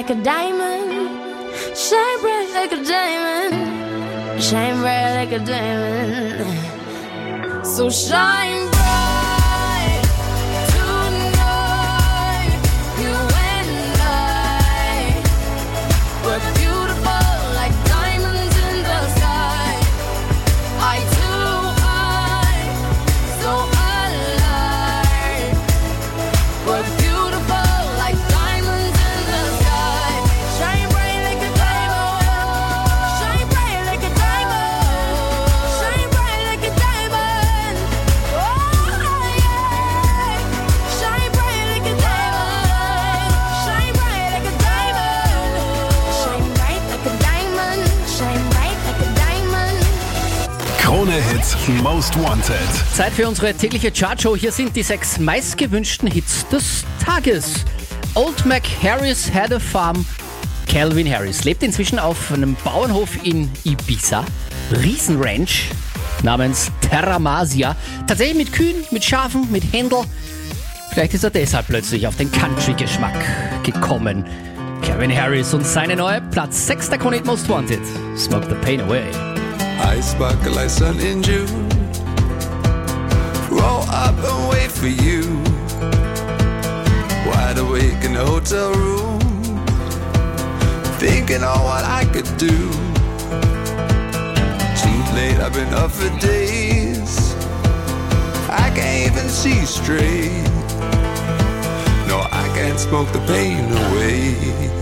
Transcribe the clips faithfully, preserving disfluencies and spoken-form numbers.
like a diamond, shine bright like a diamond, shine bright like a diamond. So shine bright tonight, you and I. We're beautiful like diamonds in the sky. Eye to eye, so alive. We're beautiful like diamonds in the sky. Shine bright like a diamond, shine bright like a diamond, shine bright like a diamond. Oh yeah, shine bright like a diamond, shine bright like a diamond, shine bright like a diamond, shine bright like a diamond. Krone Hits Most Wanted. Zeit für unsere tägliche Chartshow. Hier sind die sechs meistgewünschten Hits des Tages. Old Mac Harris had a farm. Calvin Harris lebt inzwischen auf einem Bauernhof in Ibiza. Riesenranch namens Terra Masia. Tatsächlich mit Kühen, mit Schafen, mit Händel. Vielleicht ist er deshalb plötzlich auf den Country-Geschmack gekommen. Calvin Harris und seine neue Platz sechs der Krone Hit Most Wanted. Smoke the pain away. I sparkle like sun in June. Roll up and wait for you. Wide awake in the hotel room, thinking on what I could do. Too late, I've been up for days. I can't even see straight. No, I can't smoke the pain away.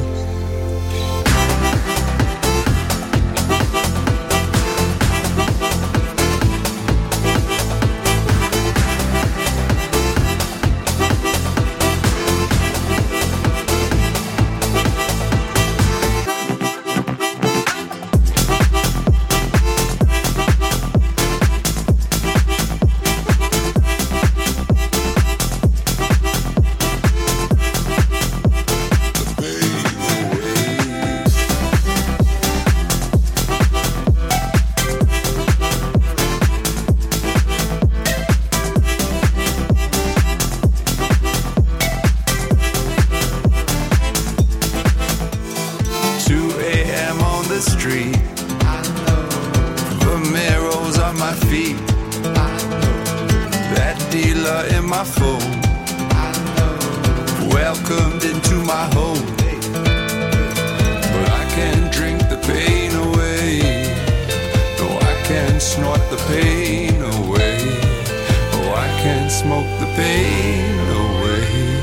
two a.m. on the street. I know. Vomero's on my feet. I know. That dealer in my phone. I know. Welcomed into my home. But I can't drink the pain away. No, I can't snort the pain away. Oh, I can't smoke the pain away.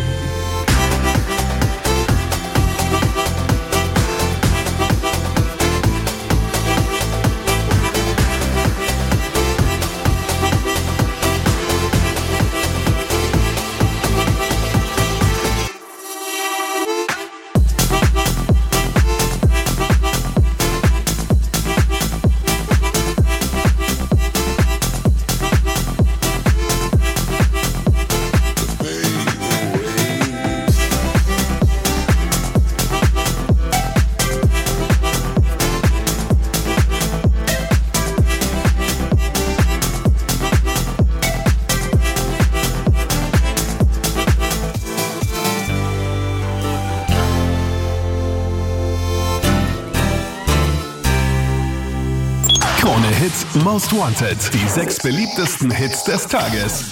Krone Hits Most Wanted. Die sechs beliebtesten Hits des Tages.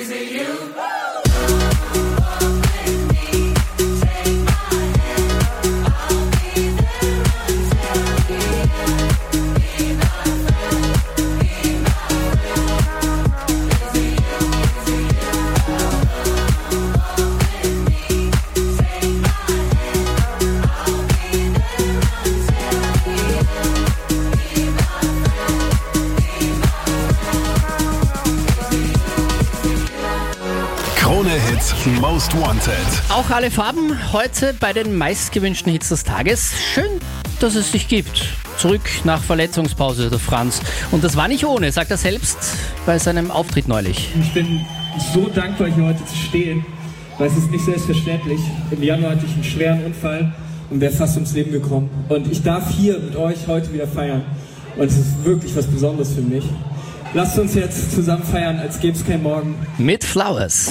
Hits Most Wanted. Auch alle Farben heute bei den meistgewünschten Hits des Tages. Schön, dass es dich gibt. Zurück nach Verletzungspause, der Franz. Und das war nicht ohne, sagt er selbst bei seinem Auftritt neulich. Ich bin so dankbar, hier heute zu stehen, weil es ist nicht selbstverständlich. Im Januar hatte ich einen schweren Unfall und wäre fast ums Leben gekommen. Und ich darf hier mit euch heute wieder feiern. Und es ist wirklich was Besonderes für mich. Lasst uns jetzt zusammen feiern, als gäbe es kein Morgen. Mit Flowers.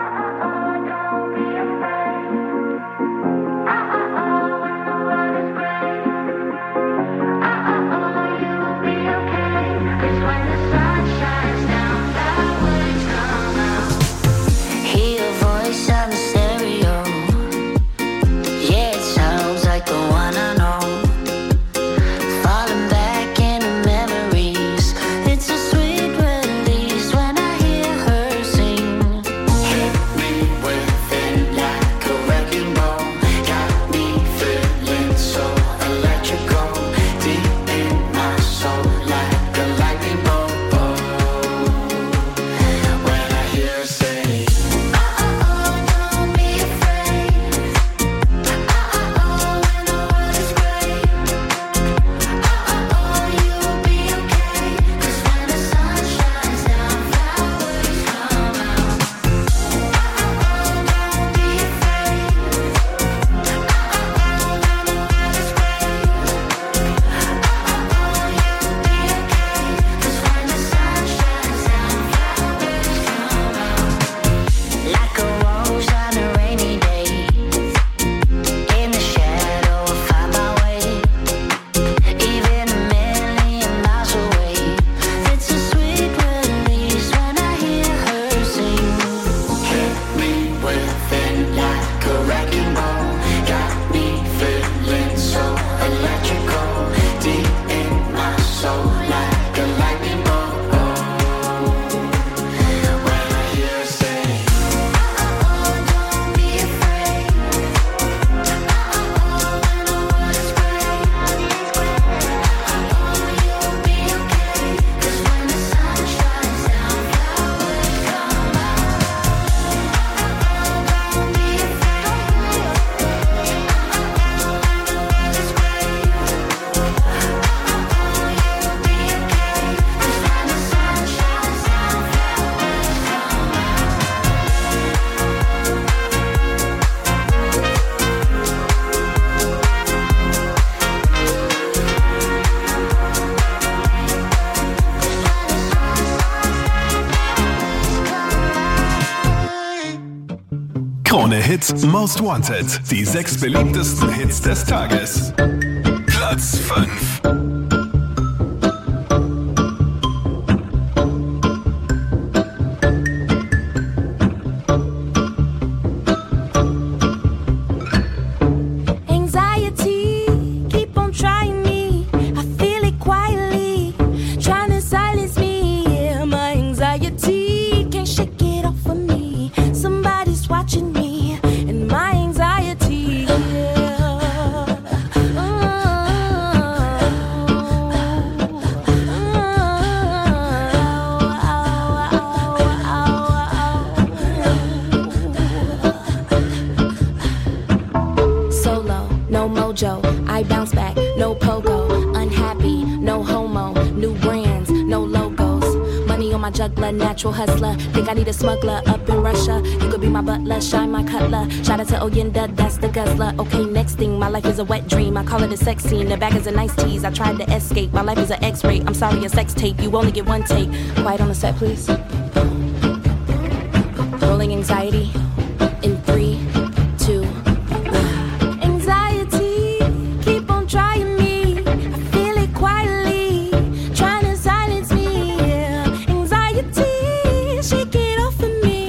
Krone Hits Most Wanted. Die sechs beliebtesten Hits des Tages. Platz fünf. I bounce back, no pogo, unhappy, no homo, new brands, no logos, money on my juggler, natural hustler, think I need a smuggler up in Russia, you could be my butler, shine my cutler, shout out to Oyenda, that's the guzzler, okay next thing, my life is a wet dream, I call it a sex scene, the bag is a nice tease, I tried to escape, my life is an x-ray, I'm sorry a sex tape, you only get one take, quiet on the set please, rolling anxiety, in three, two, Shake it off of me.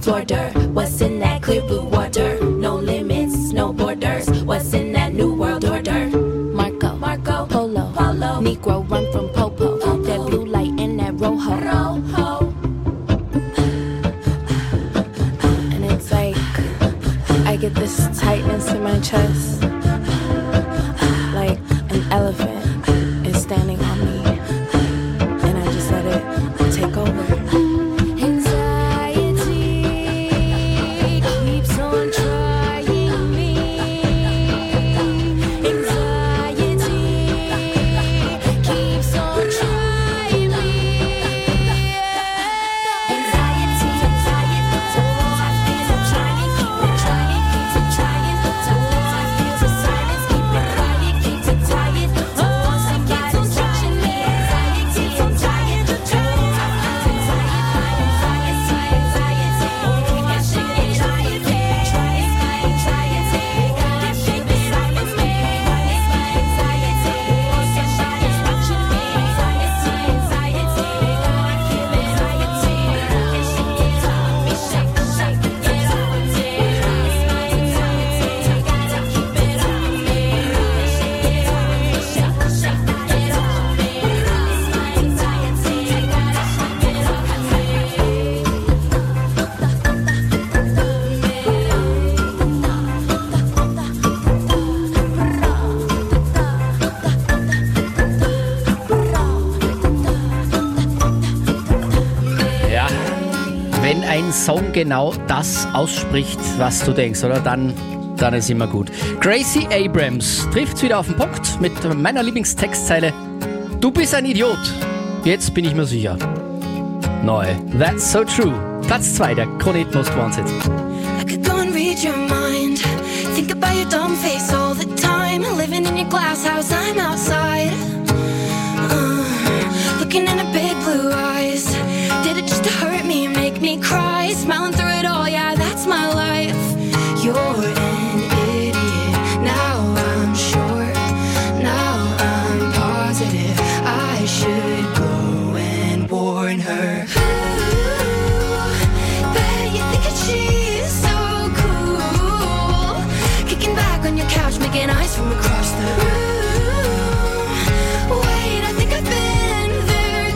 disorder. What's in that clear blue water? No limits, no borders. What's in that new world order? Marco, Marco, Polo, Polo. Negro run from Popo. Popo. That blue light and that rojo. Rojo. And it's like I get this tightness in my chest, like an elephant is standing on me, and I just let it take over. Wenn ein Song genau das ausspricht, was du denkst, oder? Dann, dann ist immer gut. Gracie Abrams trifft's wieder auf den Punkt mit meiner Lieblingstextzeile. Du bist ein Idiot. Jetzt bin ich mir sicher. Neu. That's so true. Platz zwei der Krone-Hit Most Wanted. I could go and read your mind. Think about your dumb face all the time. Living in your glass house, I'm outside. Uh, looking in her big blue eyes. Did it just to hurt me and make me cry? Smiling through it all, yeah, that's my life. You're an idiot. Now I'm sure. Now I'm positive. I should go and warn her. Making eyes from across the room. Wait, I think I've been there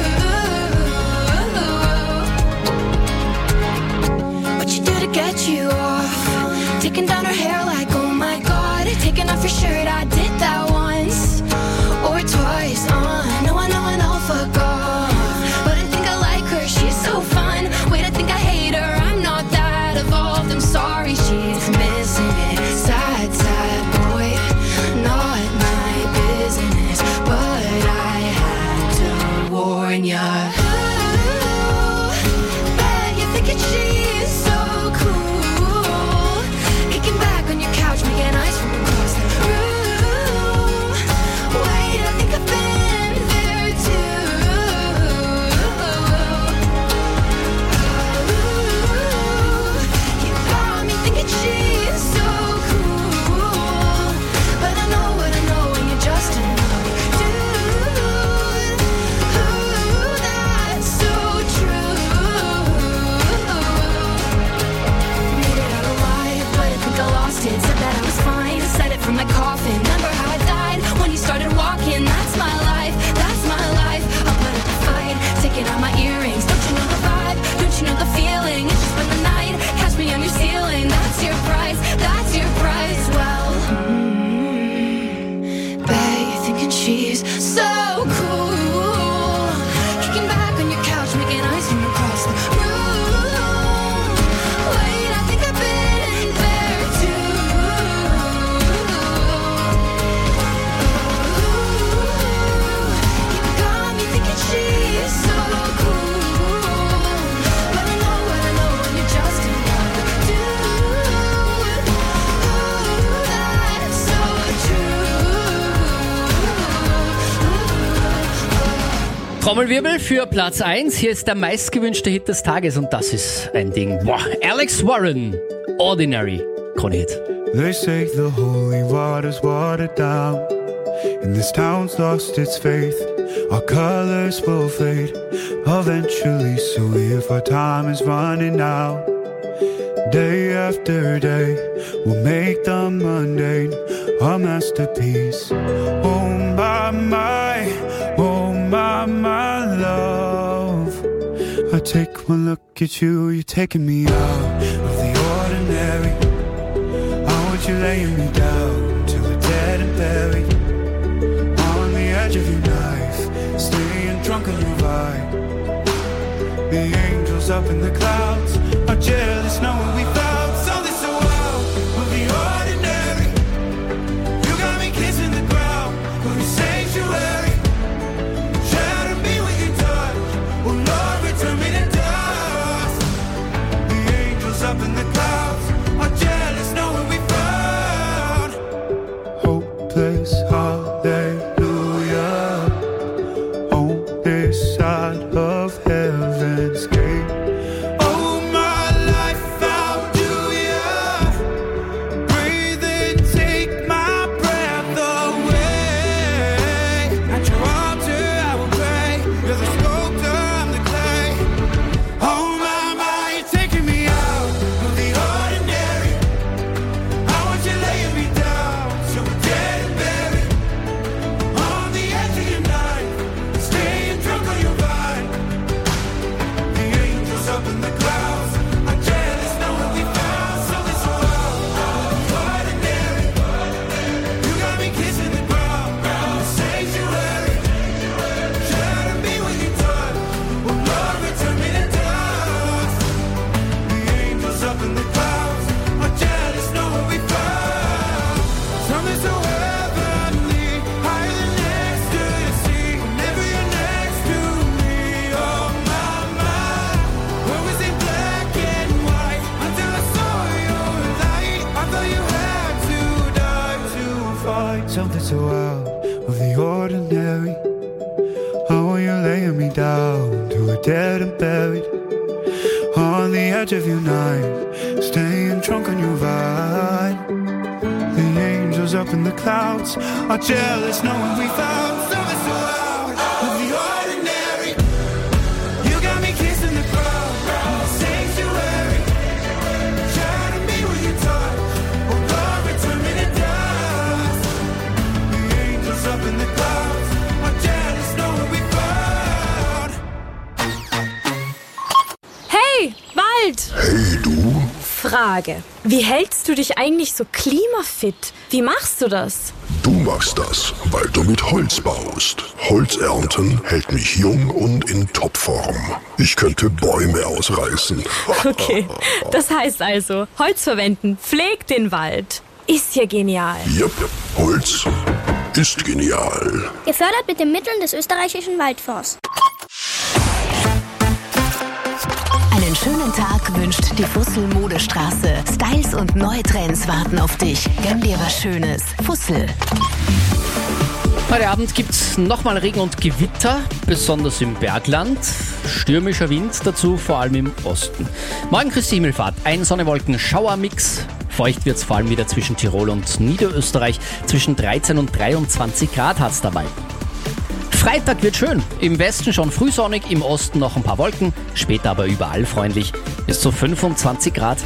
too. What you do to get you off? Taking down her hair like, oh my god. Taking off your shirt, I did that once or twice. Uh, no, I know, I know, fuck off. But I think I like her, she's so fun. Wait, I think I hate her, I'm not that evolved. I'm sorry, she's missing it. Sad, sad boy, not my business, but I had to warn ya. Ooh, bet you're thinking she's so cool. Kicking back on your couch, making eyes from across the room. Wait, I think I've been there too. Ooh, you got me thinking she's so cool. But I know what I know when you're just another dude. Ooh, that's so true. Made it out alive, but I think I lost it. Said that I was fine, said it from my coffin. Remember how I died when you started walking? That's my life, that's my life. I'll put up a fight, taking out my earrings. Don't you know the vibe? Don't you know the feeling? It's just been the night, catch me on your ceiling. That's your price, that's your price. Well, mm, bet you're thinking she's so cool. Kicking back on your couch, making eyes from across the room. Wait, I think I've been there too. You got me thinking she's so cool. But I know what I know when you're just another dude. Ooh, that's so true. Trommelwirbel für Platz eins. Hier ist der meistgewünschte Hit des Tages und das ist ein Ding. Boah. Alex Warren, Ordinary. Krone-Hit. They say the holy water's watered down, and this town's lost its faith. Our colors will fade eventually, so if our time is running out, Day after day, we'll make the mundane a masterpiece. Oh my, my, oh my, my love. I take one look at you, you're taking me out of the ordinary. I want you laying me down till we're dead and buried. On the edge of your knife, staying drunk on your vibe. The angels up in the clouds are jealous knowing we found something so wild of the ordinary. You got me kissing the ground of your sanctuary. Shatter me with your touch, oh Lord, return me to dust. The angels up in the clouds are jealous knowing we found hopeless hallelujah on this side of heaven's gate. Oh, my life, how do you breathe and take my breath away? At your altar, I will pray. You're the sculptor, I'm the clay. Oh, my, my, you're taking me out of the ordinary. I want you laying me down, so we're dead and buried. On the edge of your knife, staying drunk on your vine. The angels up in the clouds are jealous knowing we found something so wild, ordinary. You got me kissing the ground, the sanctuary. Shatter me with your touch, oh Lord, return me to dust. The angels up in the clouds are jealous knowing we found something so heavenly, higher than ecstasy. Whenever you're next to me, oh my, my. Where was it black and white until I saw your light? I thought you had to die to find something so out of the ordinary. How are you laying me down to a dead and buried? On the edge of your knife, staying drunk on your vine. The angels up in the clouds are jealous knowing we found something so out of the ordinary. You got me kissing the ground, the sanctuary. Shatter me with your touch, oh Lord, return me to dust. The angels up in the clouds are jealous knowing we found. Hey, Wald! Hey du, Frage. Wie hältst du dich eigentlich so klimafit? Wie machst du das? du machst das, weil du mit Holz baust. Holz ernten hält mich jung und in Topform. Ich könnte Bäume ausreißen. Okay, das heißt also, Holz verwenden, pflegt den Wald. Ist ja genial. Jupp, Holz ist genial. Gefördert mit den Mitteln des österreichischen Waldfonds. Einen schönen Tag wünscht die Fussel Modestraße. Styles und neue Trends warten auf dich. Gönn dir was Schönes. Fussel. Heute Abend gibt es nochmal Regen und Gewitter, besonders im Bergland. Stürmischer Wind, dazu vor allem im Osten. Morgen Christi Himmelfahrt, ein Sonne-Wolken-Schauer-Mix. Feucht wird es vor allem wieder zwischen Tirol und Niederösterreich. Zwischen dreizehn und dreiundzwanzig Grad hat es dabei. Freitag wird schön. Im Westen schon frühsonnig, im Osten noch ein paar Wolken. Später aber überall freundlich. Bis zu fünfundzwanzig Grad.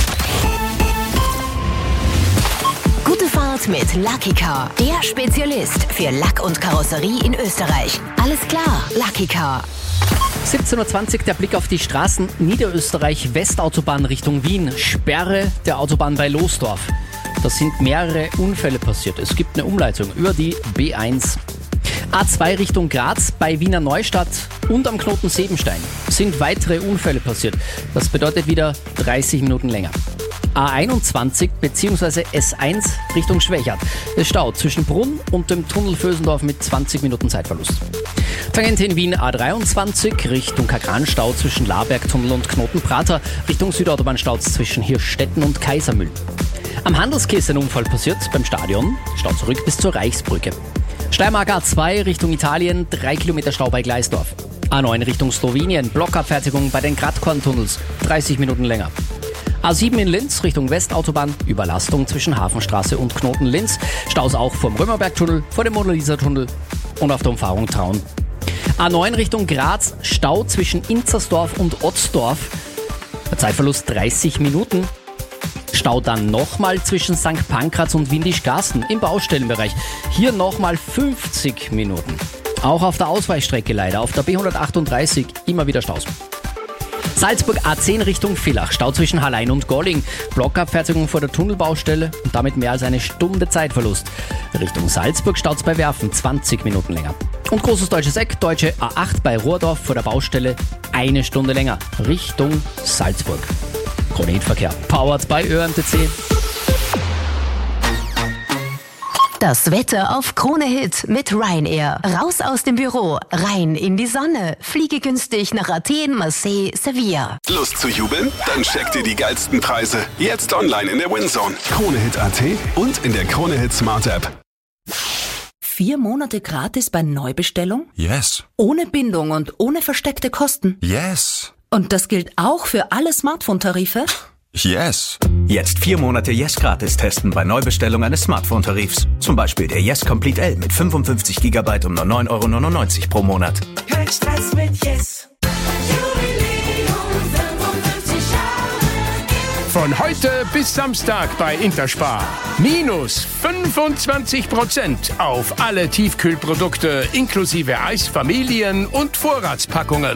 Gute Fahrt mit Lucky Car. Der Spezialist für Lack und Karosserie in Österreich. Alles klar, Lucky Car. siebzehn Uhr zwanzig, der Blick auf die Straßen. Niederösterreich, Westautobahn Richtung Wien. Sperre der Autobahn bei Losdorf. Da sind mehrere Unfälle passiert. Es gibt eine Umleitung über die B eins. A zwei Richtung Graz bei Wiener Neustadt und am Knoten Sebenstein sind weitere Unfälle passiert. Das bedeutet wieder dreißig Minuten länger. A einundzwanzig bzw. S eins Richtung Schwächert. Es staut zwischen Brunn und dem Tunnel Vösendorf mit zwanzig Minuten Zeitverlust. Tangente in Wien A dreiundzwanzig Richtung Kagran-Stau zwischen Labergtunnel und Knoten-Prater. Richtung Südautobahn staut zwischen Hirschstetten und Kaisermühl. Am Handelskeh ist ein Unfall passiert beim Stadion. Stau zurück bis zur Reichsbrücke. Steiermark A zwei Richtung Italien, drei Kilometer Stau bei Gleisdorf. A neun Richtung Slowenien, Blockabfertigung bei den Gradkorn-Tunnels, dreißig Minuten länger. A sieben in Linz Richtung Westautobahn, Überlastung zwischen Hafenstraße und Knoten Linz. Staus auch vom Römerbergtunnel, vor dem Mona-Lisa-Tunnel und auf der Umfahrung Traun. A neun Richtung Graz, Stau zwischen Inzersdorf und Otzdorf. Zeitverlust dreißig Minuten. Stau dann nochmal zwischen Sankt Pankraz und Windischgarsten im Baustellenbereich. Hier nochmal fünfzig Minuten. Auch auf der Ausweichstrecke leider, auf der B hundertachtunddreißig immer wieder Staus. Salzburg A zehn Richtung Villach, Stau zwischen Hallein und Golling, Blockabfertigung vor der Tunnelbaustelle und damit mehr als eine Stunde Zeitverlust. Richtung Salzburg staut's bei Werfen zwanzig Minuten länger. Und großes deutsches Eck, deutsche A acht bei Rohrdorf vor der Baustelle eine Stunde länger, Richtung Salzburg. Krone-Hit-Verkehr, powered by Ö M T C. Das Wetter auf Krone Hit mit Ryanair. Raus aus dem Büro, rein in die Sonne. Fliege günstig nach Athen, Marseille, Sevilla. Lust zu jubeln? Dann check dir die geilsten Preise jetzt online in der WinZone. Kronehit Punkt A T und in der Kronehit Smart App. Vier Monate gratis bei Neubestellung? Yes. Ohne Bindung und ohne versteckte Kosten? Yes. Und das gilt auch für alle Smartphone-Tarife? Yes. Jetzt vier Monate Yes gratis testen bei Neubestellung eines Smartphone-Tarifs. Zum Beispiel der Yes Complete L mit fünfundfünfzig Gigabyte um nur neun Euro neunundneunzig pro Monat. Kein Stress mit Yes. Von heute bis Samstag bei Interspar. Minus fünfundzwanzig Prozent auf alle Tiefkühlprodukte inklusive Eis, Familien- und Vorratspackungen.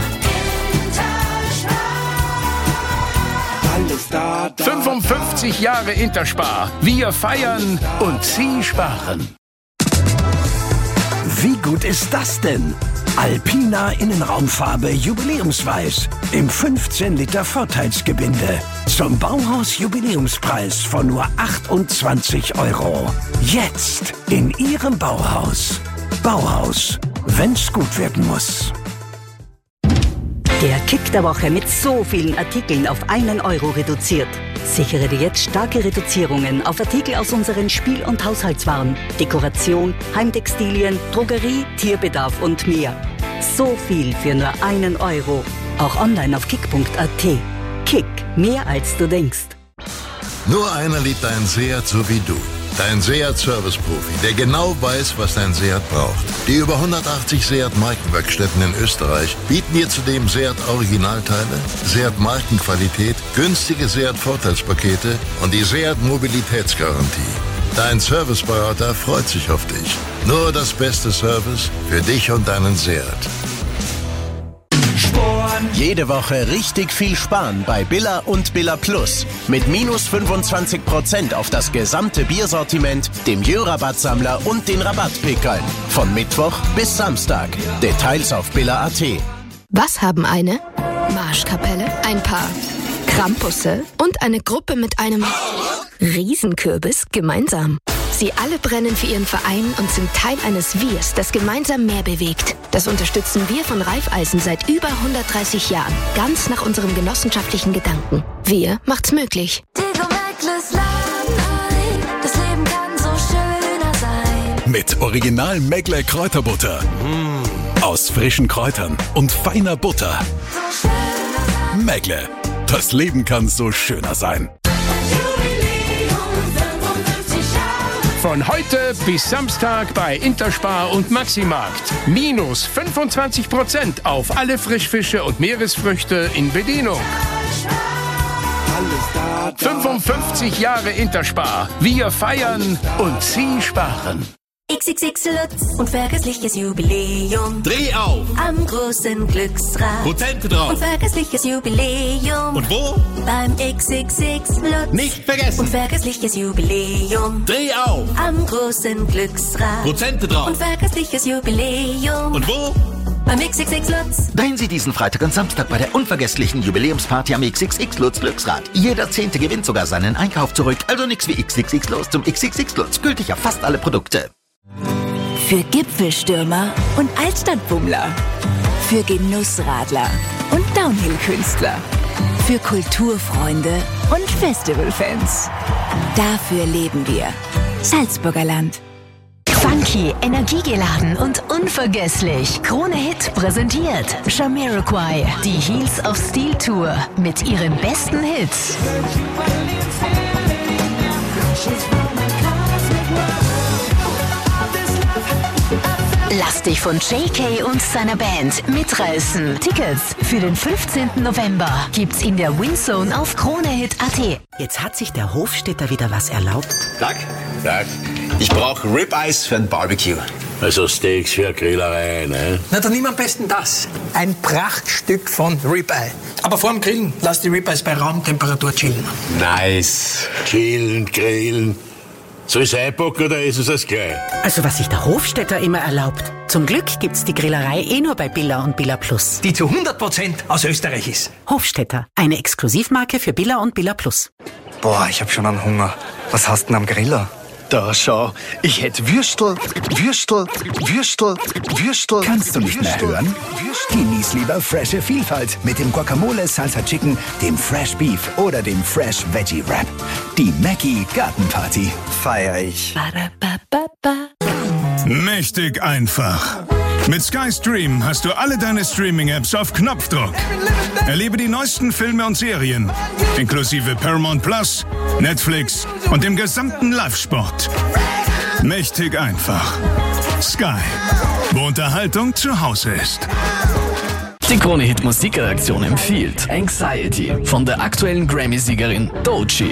fünfundfünfzig Jahre Interspar. Wir feiern und Sie sparen. Wie gut ist das denn? Alpina Innenraumfarbe Jubiläumsweiß im fünfzehn Liter Vorteilsgebinde. Zum Bauhaus Jubiläumspreis von nur achtundzwanzig Euro. Jetzt in Ihrem Bauhaus. Bauhaus, wenn's gut werden muss. Der Kick der Woche mit so vielen Artikeln auf einen Euro reduziert. Sichere dir jetzt starke Reduzierungen auf Artikel aus unseren Spiel- und Haushaltswaren, Dekoration, Heimtextilien, Drogerie, Tierbedarf und mehr. So viel für nur einen Euro. Auch online auf kick punkt a t. Kick, mehr als du denkst. Nur einer liebt deinen Seat so wie du. Dein Seat-Service-Profi, der genau weiß, was dein Seat braucht. Die über hundertachtzig Seat-Markenwerkstätten in Österreich bieten dir zudem Seat-Originalteile, Seat-Markenqualität, günstige Seat-Vorteilspakete und die Seat-Mobilitätsgarantie. Dein Serviceberater freut sich auf dich. Nur das beste Service für dich und deinen Seat. Jede Woche richtig viel sparen bei Billa und Billa Plus. Mit minus fünfundzwanzig Prozent auf das gesamte Biersortiment, dem Jö-Rabattsammler und den Rabattpickeln. Von Mittwoch bis Samstag. Details auf billa punkt a t. Was haben eine Marschkapelle, ein Paar Krampusse und eine Gruppe mit einem Riesenkürbis gemeinsam? Sie alle brennen für ihren Verein und sind Teil eines Wirs, das gemeinsam mehr bewegt. Das unterstützen wir von Raiffeisen seit über hundertdreißig Jahren. Ganz nach unserem genossenschaftlichen Gedanken. Wir macht's möglich. Das Leben kann so schöner sein. Mit Original Megle Kräuterbutter. Mm. Aus frischen Kräutern und feiner Butter. Megle. Das Leben kann so schöner sein. Von heute bis Samstag bei Interspar und Maximarkt. Minus fünfundzwanzig Prozent auf alle Frischfische und Meeresfrüchte in Bedienung. fünfundfünfzig Jahre Interspar. Wir feiern und Sie sparen. X X X Lutz, unvergessliches Jubiläum. Dreh auf! Am großen Glücksrad. Prozente drauf. Unvergessliches Jubiläum. Und wo? Beim X X X Lutz. Nicht vergessen. Unvergessliches Jubiläum. Dreh auf! Am großen Glücksrad. Prozente drauf. Unvergessliches Jubiläum. Und wo? Beim X X X Lutz. Drehen Sie diesen Freitag und Samstag bei der unvergesslichen Jubiläumsparty am X X X Lutz Glücksrad. Jeder Zehnte gewinnt sogar seinen Einkauf zurück. Also nix wie X X X los zum X X X Lutz. Gültig auf fast alle Produkte. Für Gipfelstürmer und Altstadtbummler. Für Genussradler und Downhill-Künstler. Für Kulturfreunde und Festivalfans. Dafür leben wir. Salzburger Land. Funky, energiegeladen und unvergesslich. Krone Hit präsentiert Jamiroquai, die Heels of Steel Tour mit ihren besten Hits. I felt Lass dich von J K und seiner Band mitreißen. Tickets für den fünfzehnten November gibt's in der Windzone auf Kronehit Punkt a t. Jetzt hat sich der Hofstädter wieder was erlaubt. Tag, Tag. Ich brauche Ribeyes für ein Barbecue. Also Steaks für eine Grillerei, ne? Na, dann nimm am besten das. Ein Prachtstück von Ribeye. Aber vor dem Grillen lass die Ribeyes bei Raumtemperatur chillen. Nice. Chillen, grillen. Soll ich es einpacken oder ist es das gleich? Also was sich der Hofstädter immer erlaubt. Zum Glück gibt's die Grillerei eh nur bei Billa und Billa Plus. Die zu hundert Prozent aus Österreich ist. Hofstädter, eine Exklusivmarke für Billa und Billa Plus. Boah, ich hab schon einen Hunger. Was hast du denn am Griller? Da schau, ich hätt Würstel, Würstel, Würstel, Würstel. Kannst du nicht mehr hören? Genieß lieber frische Vielfalt mit dem Guacamole Salsa Chicken, dem Fresh Beef oder dem Fresh Veggie Wrap. Die Mackie Gartenparty. Feier ich. Mächtig einfach. Mit Sky Stream hast du alle deine Streaming-Apps auf Knopfdruck. Erlebe die neuesten Filme und Serien, inklusive Paramount Plus, Netflix und dem gesamten Live-Sport. Mächtig einfach. Sky, wo Unterhaltung zu Hause ist. Die Krone-Hit Musikredaktion empfiehlt Anxiety von der aktuellen Grammy-Siegerin Doechii.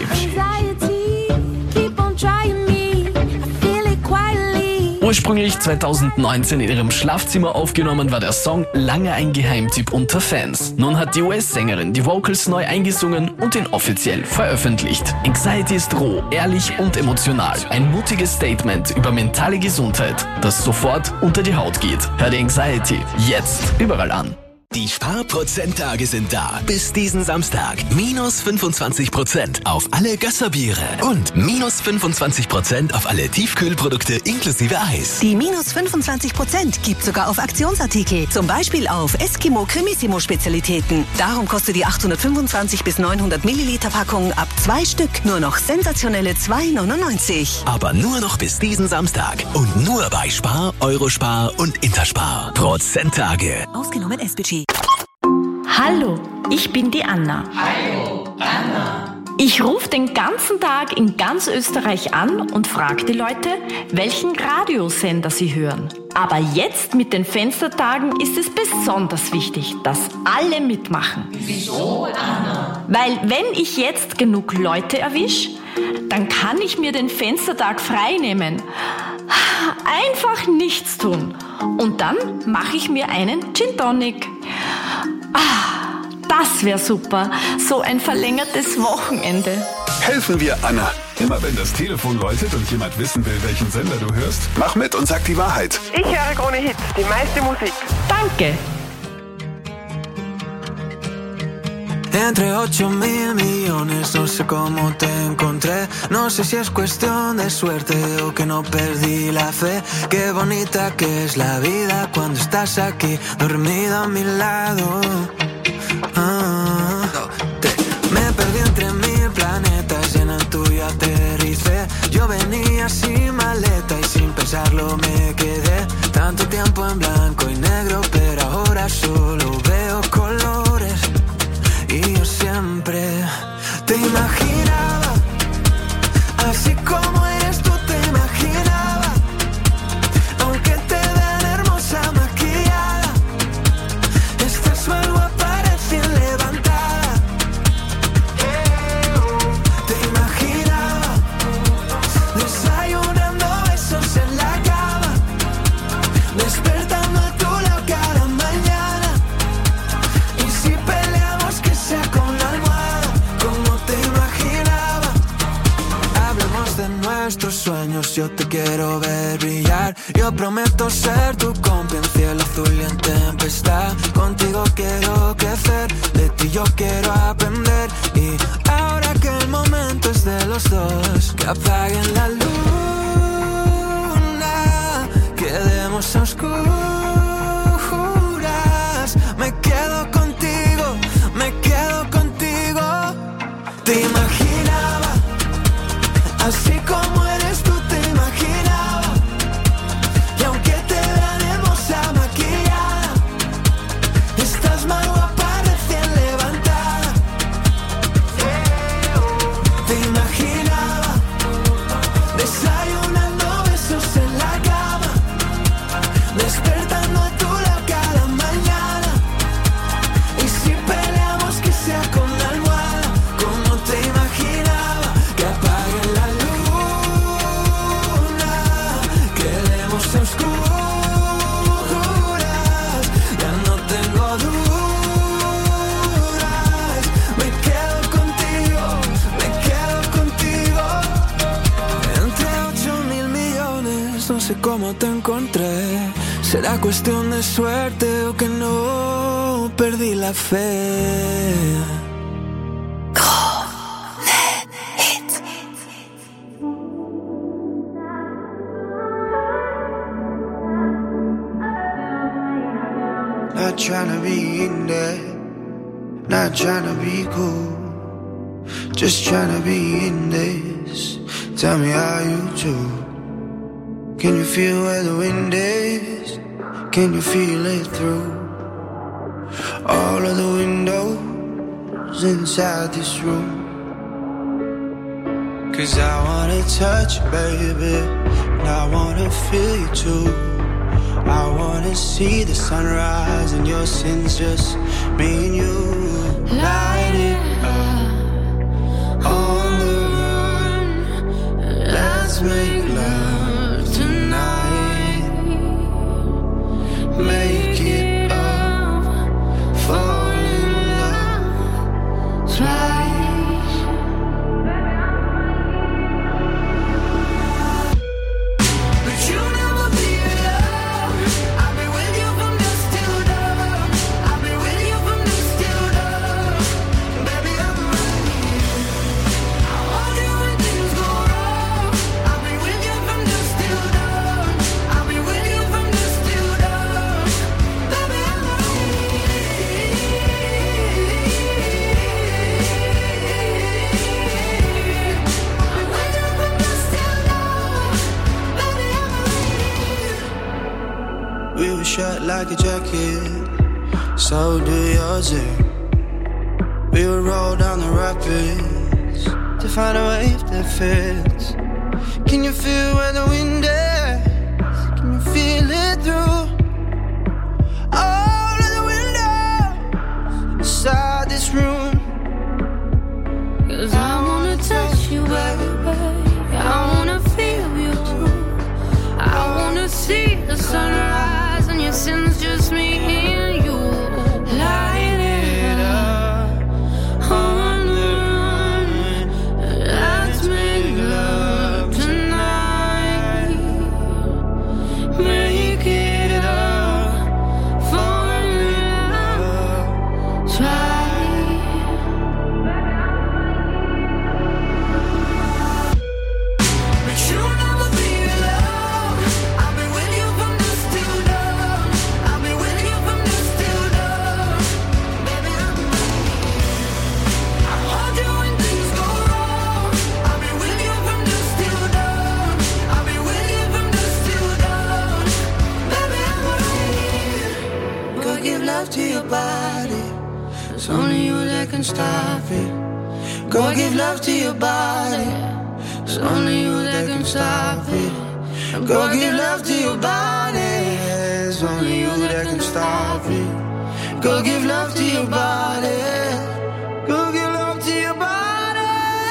Ursprünglich zweitausendneunzehn in ihrem Schlafzimmer aufgenommen, war der Song lange ein Geheimtipp unter Fans. Nun hat die U S-Sängerin die Vocals neu eingesungen und ihn offiziell veröffentlicht. Anxiety ist roh, ehrlich und emotional. Ein mutiges Statement über mentale Gesundheit, das sofort unter die Haut geht. Hör die Anxiety jetzt überall an. Die Sparprozenttage sind da. Bis diesen Samstag. Minus fünfundzwanzig Prozent auf alle Gösserbiere. Und minus fünfundzwanzig Prozent auf alle Tiefkühlprodukte inklusive Eis. Die minus fünfundzwanzig Prozent gibt sogar auf Aktionsartikel. Zum Beispiel auf Eskimo Cremissimo Spezialitäten. Darum kostet die achthundertfünfundzwanzig bis neunhundert Milliliter Packung ab zwei Stück nur noch sensationelle zwei neunundneunzig. Aber nur noch bis diesen Samstag. Und nur bei Spar, Eurospar und Interspar. Prozenttage. Ausgenommen S B G. Hallo, ich bin die Anna. Hallo, Anna. Ich rufe den ganzen Tag in ganz Österreich an und frage die Leute, welchen Radiosender sie hören. Aber jetzt mit den Fenstertagen ist es besonders wichtig, dass alle mitmachen. Wieso, Anna? Weil wenn ich jetzt genug Leute erwische, dann kann ich mir den Fenstertag frei nehmen. Einfach nichts tun. Und dann mache ich mir einen Gin Tonic. Ah, das wäre super. So ein verlängertes Wochenende. Helfen wir Anna. Immer wenn das Telefon läutet und jemand wissen will, welchen Sender du hörst, mach mit und sag die Wahrheit. Ich höre Krone Hit, die meiste Musik. Danke. Entre ocho mil millones, no sé cómo te encontré. No sé si es cuestión de suerte o que no perdí la fe. Qué bonita que es la vida cuando estás aquí, dormido a mi lado. Ah, te, me perdí entre mil planetas y en el tuyo aterricé. Yo venía sin maleta y sin pensarlo me quedé. Tanto tiempo en blanco y negro, pero ahora solo veo colores. Y yo siempre te imaginaba, así como eres tú te imaginaba. Aunque te vean hermosa maquillada, estás más guapa recién levantada. Te imaginaba, desayunando besos en la cama, despertando a tu lado cada mañana. Y si peleamos que sea con la almohada, como te imaginaba. Hablemos de nuestros sueños, yo te quiero ver brillar. Yo prometo ser tu compa en cielo azul y en tempestad. Contigo quiero crecer, de ti yo quiero aprender. Y ahora que el momento es de los dos, que apaguen la luna, quedemos a oscuras. Me quedo contigo, me quedo contigo. Te imaginaba, así como eres tú te imaginaba. Y aunque te vean hermosa maquillada, estás más guapa recién levantada. Te imaginaba, desayunando besos en la cama, como te encontré. ¿Será cuestión de suerte o que no perdí la fe? Not tryna be in there, not tryna be cool, just tryna be in this. Tell me how you do. Can you feel where the wind is? Can you feel it through all of the windows inside this room? Cause I wanna touch you, baby, and I wanna feel you too. I wanna see the sunrise and your sins, just me and you. Light it up on the run. Let's make love tonight. Make it up, fall in love twice. But you never be alone. I'll be with you from dusk till dawn. I'll be with you from dusk till dawn. Baby, I'm right here. I want you when things go wrong. I'll be with you from dusk till dawn. I'll be with you from dusk till dawn. Baby, I'm right here. We were shut like a jacket, so do yours. eh? We would roll down the rapids to find a wave that fits. Can you feel where the wind is? Can you feel it through all of the windows inside this room? Cause I wanna touch you, baby. I wanna feel you too. I wanna see the sunrise and your sins, just me and you. Light it up on the run. Let's make love tonight. Make it up, fall in love, try. But you'll never be alone. I'll be with you from dusk till dawn. I'll be with you from dusk till dawn. Baby, I'm right here. I hold you when things go wrong. I'll be with you from dusk till dawn. I'll be with you from dusk till dawn. Baby, I'm right here. Go give love to your body. It's only you that can stop it. Go give love to your body. It's only you that can stop it. Go give love to your body. It's only you that can stop it. Go give love to your body. Go give love to your body.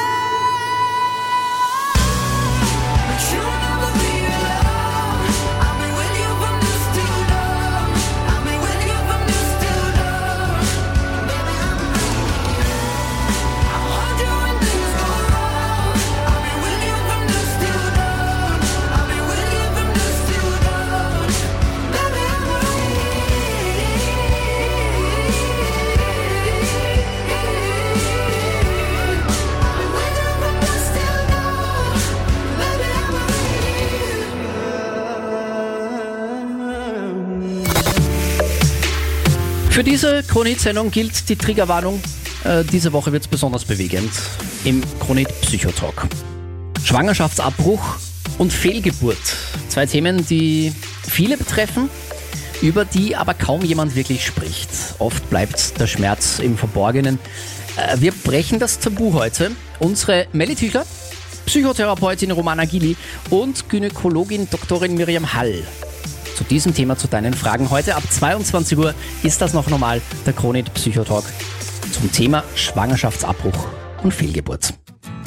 But you'll never be alone. I'll be with you from dusk till dawn. I'll be with you from dusk till dawn. Baby, I'm right here. I hold you when things go wrong. I'll be with you from dusk till dawn. I'll be with you from dusk till dawn. Baby, I'm right Für diese Krone-Hit-Sendung gilt die Triggerwarnung. Äh, diese Woche wird es besonders bewegend im Krone-Hit-Psychotalk. Schwangerschaftsabbruch und Fehlgeburt. Zwei Themen, die viele betreffen, über die aber kaum jemand wirklich spricht. Oft bleibt der Schmerz im Verborgenen. Äh, wir brechen das Tabu heute. Unsere Melli Tüchler, Psychotherapeutin Romana Gili und Gynäkologin Doktorin Miriam Hall. Zu diesem Thema, zu deinen Fragen. Heute ab zweiundzwanzig Uhr ist das noch normal, der Krone-Hit Psychotalk zum Thema Schwangerschaftsabbruch und Fehlgeburt.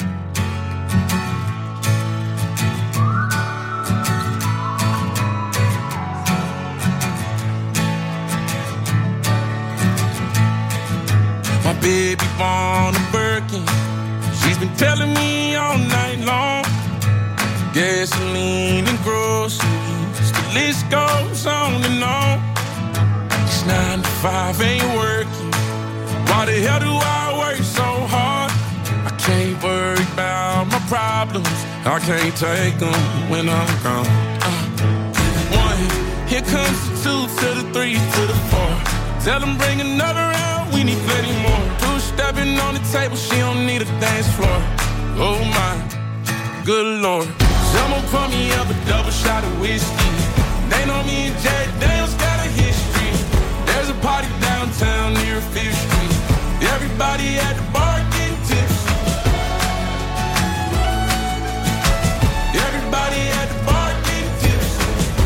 My baby born a Birkin. She's been telling me all night long. Gasoline and groceries. list goes on and on. This nine to five ain't working. Why the hell do I work so hard? I can't worry about my problems. I can't take them when I'm gone. Uh, one, here comes the two to the three to the four. Tell them bring another round, we need plenty more. Two stepping on the table, she don't need a dance floor. Oh my, good lord. Someone pour me up a double shot of whiskey. They know me and Jay Daniels got a history. There's a party downtown near Fifth Street. Everybody at the bar getting tipsy. Everybody at the bar getting tipsy.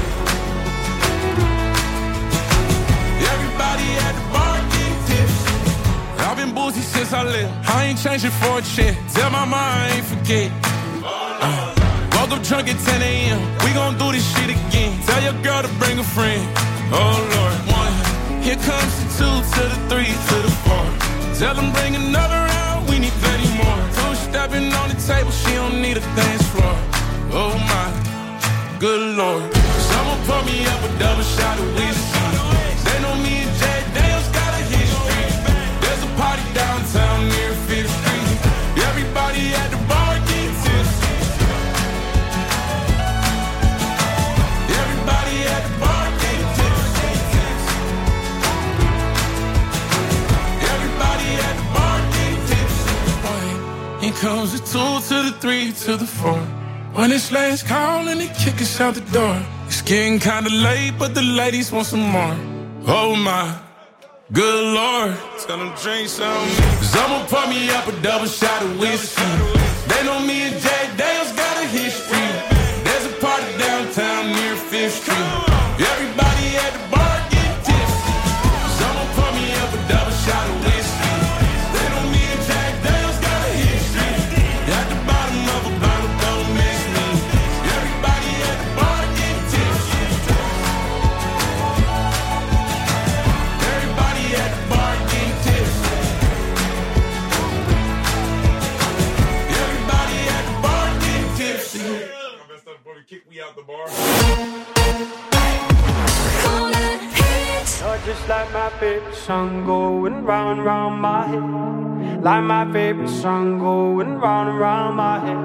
Everybody at the bar getting tipsy. I've been boozy since I left. I ain't changing for a check. Tell my mom I ain't forget. Uh, woke up drunk at ten a.m. We gon' do this shit again. Tell your girl to bring a friend. Oh Lord, one. Here comes the two to the three to the four. Tell them bring another round, we need plenty more. Two stepping on the table, she don't need a dance floor. Oh my, good lord. Someone pour me up a double shot of whiskey. They know me and Jay Daniels got a history. There's a party downtown near Fifth Street. Everybody at the bar getting tipsy. Everybody at the bar getting tipsy. Everybody at the bar getting tipsy. Here comes the two to the three to the four. When it's last call and they kick us out the door. It's getting kinda late, but the ladies want some more. Oh my, good lord. Tell them drink some. Someone pour me up a double shot of whiskey. They know me and Jay Daniels got a history. There's a party downtown near Fifth Street. Everybody at the bar getting tipsy. Someone pour me up a double shot of whiskey. They know me and Jay Daniels got a history. At the bottom of a bottle, don't miss me. Everybody at the bar getting tipsy. Everybody at the bar getting tipsy. Everybody at the bar getting tipsy. Kick me out the bar. You're just like my favorite song going round, round my head. Like my favorite song going round and round my head.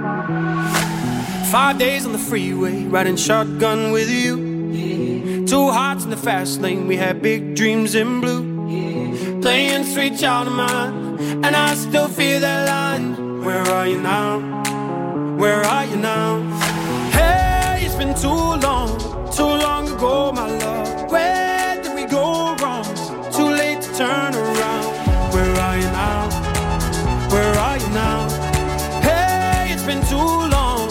Five days on the freeway, riding shotgun with you. Yeah. Two hearts in the fast lane, we had big dreams in blue. Yeah. Playing Sweet Child of Mine, and I still feel that line. Where are you now? Where are you now? Hey, it's been too long, too long ago, my love. Where did we go wrong? Too late to turn around. Where are you now? Where are you now? Hey, it's been too long.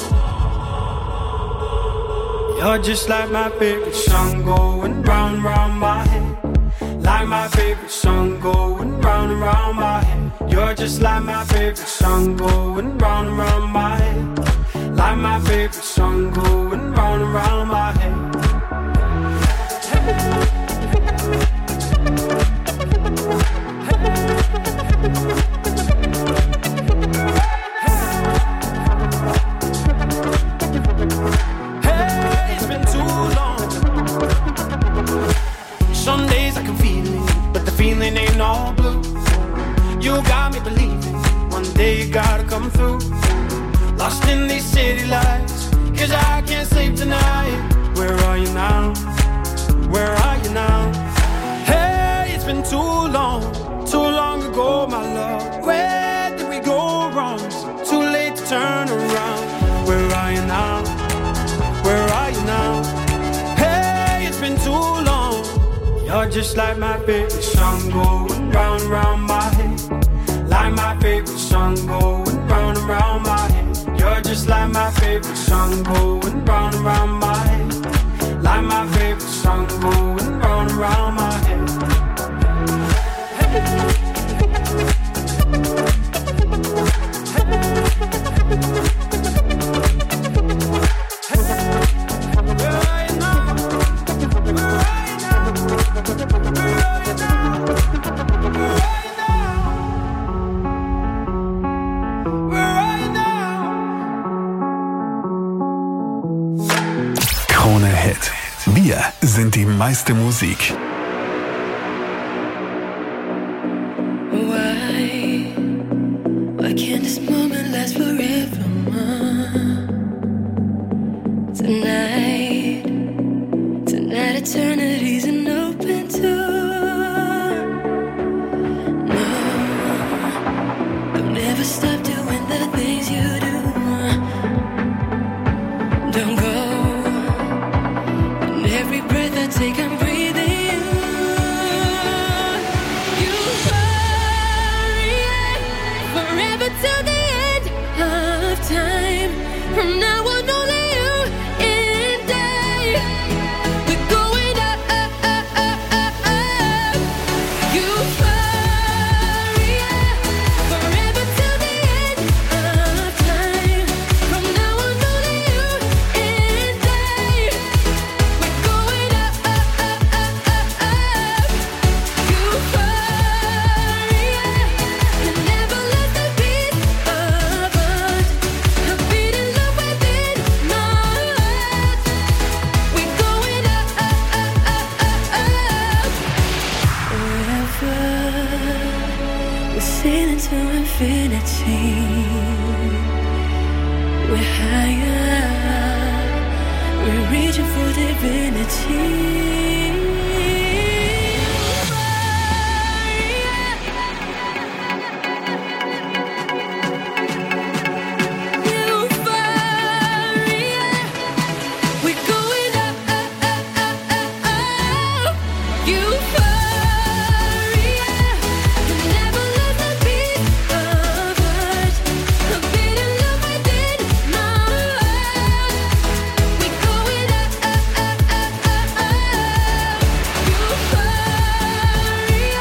You're just like my favorite song going round, round my head. Like my favorite song going round and round my head. You're just like my favorite song going round and round my head. Like my favorite song going round and round my head. Hey, it's been too long. Some days I can feel it, but the feeling ain't all blue. You got me believing one day you gotta come through. Lost in these city lights, cause I can't sleep tonight. Where are you now? Where are you now? Hey, it's been too long, too long ago, my love. Where did we go wrong? Too late to turn around. Where are you now? Where are you now? Hey, it's been too long. You're just like my favorite song going round and round my head. Like my favorite song going round and round my head. You're just like my favorite song going round and round my head. Like my favorite song going round and round my head. Krone Hit. meiste Musik. Why? Why can't this moment last forever? Tonight, tonight eternity's an open door. No, don't ever stop doing the things you do. Don't go. In every breath I take, I'm breathing you. You hurry forever till the end of time. From now on, only you and I. We're going up, up, up, up, up, up. You hurry forever till the end of time. From now on, only you and I. We're going up, up, up, up, up, up. You hurry and never let the beat of us. A beat in love within my heart. We're going up, up, up, up, up, up. Forever, we're sailing to infinity. We're higher, we're reaching for divinity. We're going up, up, up, up, up, up. Euphoria. Never let the beat of us. A beat in love within my heart. We're going up, up, up, up, up, up. Euphoria.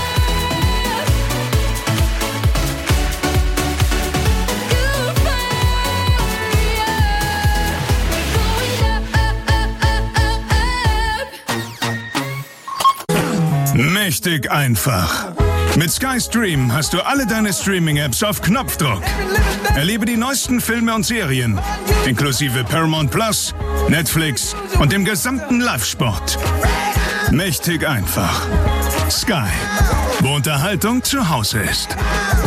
Mächtig einfach. Mit Sky Stream hast du alle deine Streaming-Apps auf Knopfdruck. Erlebe die neuesten Filme und Serien, inklusive Paramount Plus, Netflix und dem gesamten Live-Sport. Mächtig einfach. Sky, wo Unterhaltung zu Hause ist.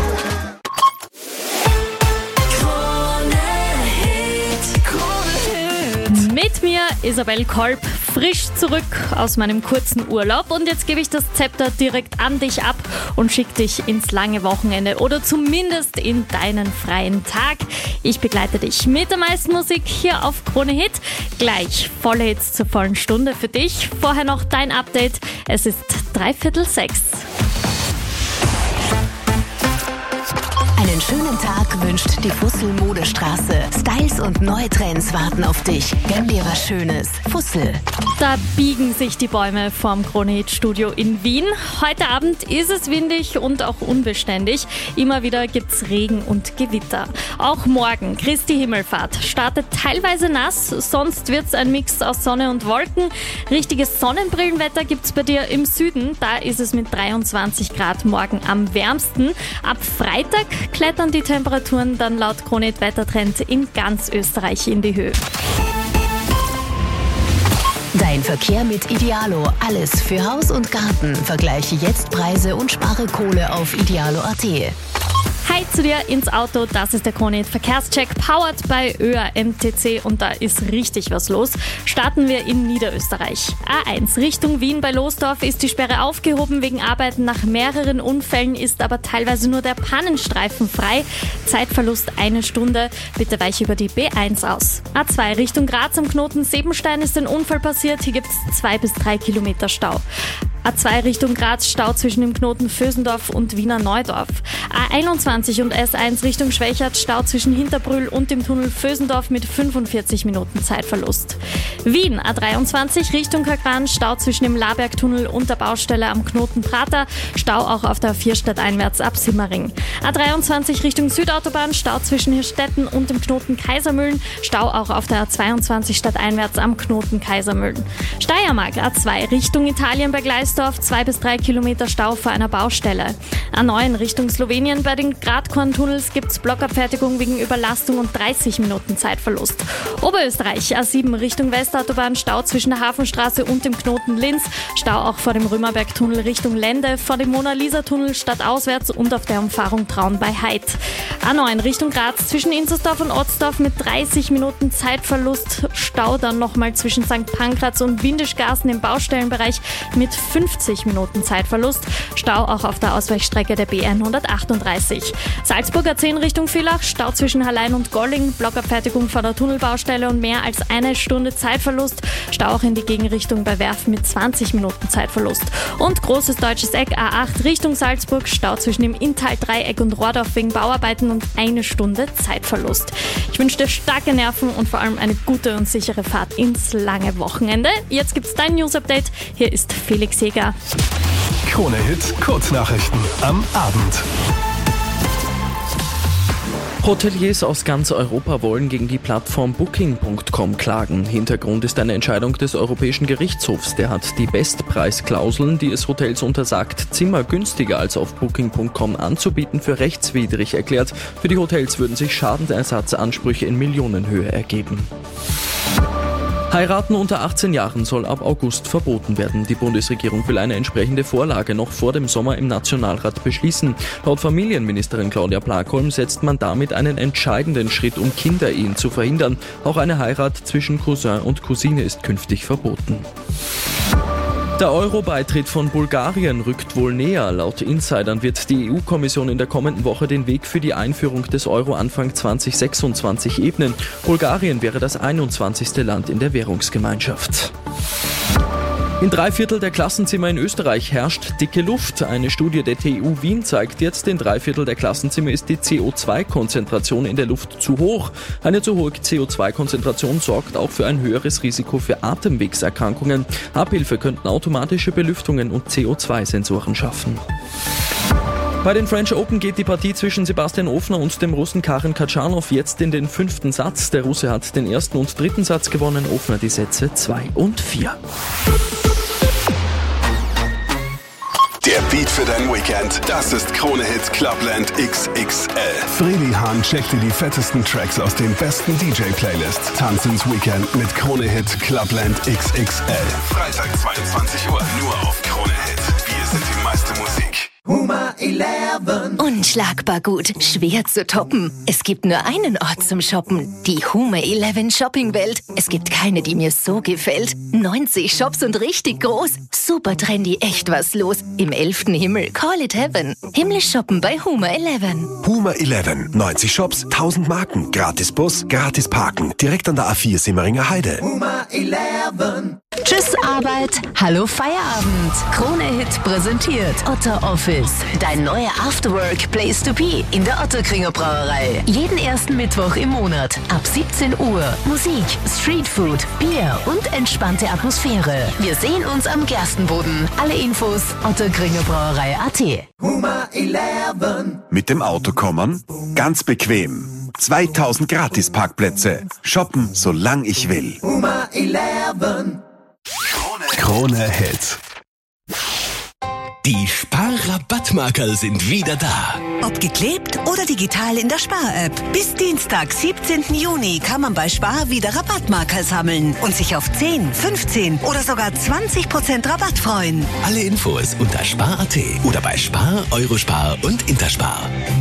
Mit mir Isabel Kolb, frisch zurück aus meinem kurzen Urlaub, und jetzt gebe ich das Zepter direkt an dich ab und schicke dich ins lange Wochenende oder zumindest in deinen freien Tag. Ich begleite dich mit der meisten Musik hier auf Krone Hit. Gleich volle Hits zur vollen Stunde für dich. Vorher noch dein Update. Es ist dreiviertel sechs. Einen schönen Tag wünscht die Fussel Modestraße. Styles und neue Trends warten auf dich. Gönn dir was Schönes. Fussel. Da biegen sich die Bäume vorm Krone Hit Studio in Wien. Heute Abend ist es windig und auch unbeständig. Immer wieder gibt's Regen und Gewitter. Auch morgen, Christi Himmelfahrt, startet teilweise nass, sonst wird's ein Mix aus Sonne und Wolken. Richtiges Sonnenbrillenwetter gibt's bei dir im Süden. Da ist es mit dreiundzwanzig Grad morgen am wärmsten. Ab Freitag klettern die Temperaturen dann laut Krone Hit Wettertrend in ganz Österreich in die Höhe. Dein Verkehr mit Idealo. Alles für Haus und Garten. Vergleiche jetzt Preise und spare Kohle auf idealo punkt at. Hi zu dir ins Auto, das ist der Krone Hit Verkehrscheck, powered by Ö A M T C, und da ist richtig was los. Starten wir in Niederösterreich. A eins Richtung Wien bei Losdorf ist die Sperre aufgehoben wegen Arbeiten. Nach mehreren Unfällen ist aber teilweise nur der Pannenstreifen frei. Zeitverlust eine Stunde. Bitte weiche über die B eins aus. A zwei Richtung Graz am Knoten Sebenstein ist ein Unfall passiert. Hier gibt es zwei bis drei Kilometer Stau. A zwei Richtung Graz, Stau zwischen dem Knoten Vösendorf und Wiener Neudorf. A einundzwanzig und S eins Richtung Schwächert, Stau zwischen Hinterbrühl und dem Tunnel Vösendorf mit fünfundvierzig Minuten Zeitverlust. Wien, A dreiundzwanzig Richtung Kagran, Stau zwischen dem Labergtunnel und der Baustelle am Knoten Prater, Stau auch auf der A vier stadteinwärts ab Simmering. A dreiundzwanzig Richtung Südautobahn, Stau zwischen Hirstetten und dem Knoten Kaisermühlen, Stau auch auf der A zweiundzwanzig stadteinwärts am Knoten Kaisermühlen. Steiermark, A zwei Richtung Italien bei Gleisdorf, zwei bis drei Kilometer Stau vor einer Baustelle. A neun Richtung Slowenien. Bei den Gratkorn-Tunnels gibt es Blockabfertigung wegen Überlastung und dreißig Minuten Zeitverlust. Oberösterreich, A sieben Richtung Westautobahn, Stau zwischen der Hafenstraße und dem Knoten Linz. Stau auch vor dem Römerberg-Tunnel Richtung Lende, vor dem Mona-Lisa-Tunnel stadtauswärts und auf der Umfahrung Traun bei Heid. A neun Richtung Graz zwischen Inzersdorf und Otzdorf mit dreißig Minuten Zeitverlust. Stau dann nochmal zwischen Sankt Pankraz und Windischgarten im Baustellenbereich mit fünfzig Minuten Zeitverlust. Stau auch auf der Ausweichstrecke der B hundertachtunddreißig. Salzburg A zehn Richtung Villach, Stau zwischen Hallein und Golling, Blockabfertigung vor der Tunnelbaustelle und mehr als eine Stunde Zeitverlust. Stau auch in die Gegenrichtung bei Werfen mit zwanzig Minuten Zeitverlust. Und großes deutsches Eck A acht Richtung Salzburg, Stau zwischen dem Inntal-Dreieck und Rohrdorf wegen Bauarbeiten und eine Stunde Zeitverlust. Ich wünsche dir starke Nerven und vor allem eine gute und sichere Fahrt ins lange Wochenende. Jetzt gibt's dein News-Update. Hier ist Felix Jäger. Krone Hit Kurznachrichten am Abend. Hoteliers aus ganz Europa wollen gegen die Plattform Booking Punkt com klagen. Hintergrund ist eine Entscheidung des Europäischen Gerichtshofs. Der hat die Bestpreisklauseln, die es Hotels untersagt, Zimmer günstiger als auf Booking Punkt com anzubieten, für rechtswidrig erklärt. Für die Hotels würden sich Schadensersatzansprüche in Millionenhöhe ergeben. Heiraten unter achtzehn Jahren soll ab August verboten werden. Die Bundesregierung will eine entsprechende Vorlage noch vor dem Sommer im Nationalrat beschließen. Laut Familienministerin Claudia Plagholm setzt man damit einen entscheidenden Schritt, um Kinderehen zu verhindern. Auch eine Heirat zwischen Cousin und Cousine ist künftig verboten. Der Euro-Beitritt von Bulgarien rückt wohl näher. Laut Insidern wird die E U-Kommission in der kommenden Woche den Weg für die Einführung des Euro Anfang zwanzig sechsundzwanzig ebnen. Bulgarien wäre das einundzwanzigste Land in der Währungsgemeinschaft. In drei Viertel der Klassenzimmer in Österreich herrscht dicke Luft. Eine Studie der T U Wien zeigt jetzt, in drei Viertel der Klassenzimmer ist die C O zwei Konzentration in der Luft zu hoch. Eine zu hohe C O zwei Konzentration sorgt auch für ein höheres Risiko für Atemwegserkrankungen. Abhilfe könnten automatische Belüftungen und C O zwei Sensoren schaffen. Bei den French Open geht die Partie zwischen Sebastian Ofner und dem Russen Karen Khachanov jetzt in den fünften Satz. Der Russe hat den ersten und dritten Satz gewonnen, Ofner die Sätze zwei und vier. Der Beat für dein Weekend, das ist Krone Hit Clubland X X L. Fredi Hahn checkt dir die fettesten Tracks aus den besten D J-Playlists. Tanz ins Weekend mit Krone Hit Clubland X X L. Freitag zweiundzwanzig Uhr, nur auf Krone Hit. Wir sind die meiste Musik. Huma elf. Unschlagbar gut, schwer zu toppen. Es gibt nur einen Ort zum Shoppen, die Huma elf Shoppingwelt. Es gibt keine, die mir so gefällt. neunzig Shops und richtig groß. Super trendy, echt was los. Im elften Himmel, call it heaven. Himmlisch shoppen bei Huma elf. Huma elf, neunzig Shops, tausend Marken, gratis Bus, gratis Parken. Direkt an der A vier Simmeringer Heide. Huma elf. Tschüss Arbeit, hallo Feierabend. Krone Hit präsentiert Otto Office. Dein neuer Afterwork Place to Be in der Otterkringer Brauerei. Jeden ersten Mittwoch im Monat ab siebzehn Uhr. Musik, Streetfood, Bier und entspannte Atmosphäre. Wir sehen uns am Gerstenboden. Alle Infos Otterkringer Brauerei Punkt A T. Huma elf. Mit dem Auto kommen? Ganz bequem. zweitausend Gratis-Parkplätze. Shoppen, solang ich will. Huma elf. Krone Hit. Die Sparrabattmarker sind wieder da. Ob geklebt oder digital in der Spar-App. Bis Dienstag, siebzehnten Juni kann man bei Spar wieder Rabattmarker sammeln und sich auf zehn, fünfzehn oder sogar zwanzig Prozent Rabatt freuen. Alle Infos unter spar punkt a t oder bei Spar, Eurospar und Interspar.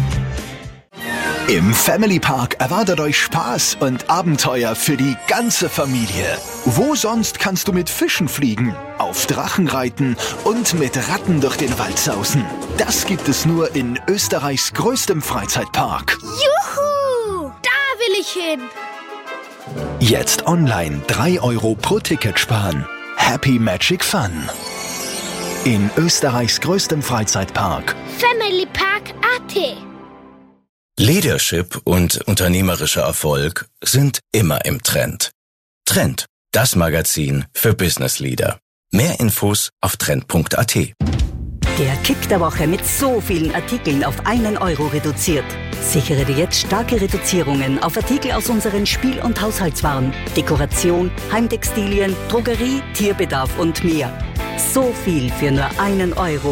Im Family Park erwartet euch Spaß und Abenteuer für die ganze Familie. Wo sonst kannst du mit Fischen fliegen, auf Drachen reiten und mit Ratten durch den Wald sausen? Das gibt es nur in Österreichs größtem Freizeitpark. Juhu! Da will ich hin! Jetzt online drei Euro pro Ticket sparen. Happy Magic Fun. In Österreichs größtem Freizeitpark. Family Park A T. Leadership und unternehmerischer Erfolg sind immer im Trend. Trend, das Magazin für Business Leader. Mehr Infos auf trend punkt a t. Der Kick der Woche mit so vielen Artikeln auf einen Euro reduziert. Sichere dir jetzt starke Reduzierungen auf Artikel aus unseren Spiel- und Haushaltswaren, Dekoration, Heimtextilien, Drogerie, Tierbedarf und mehr. So viel für nur einen Euro.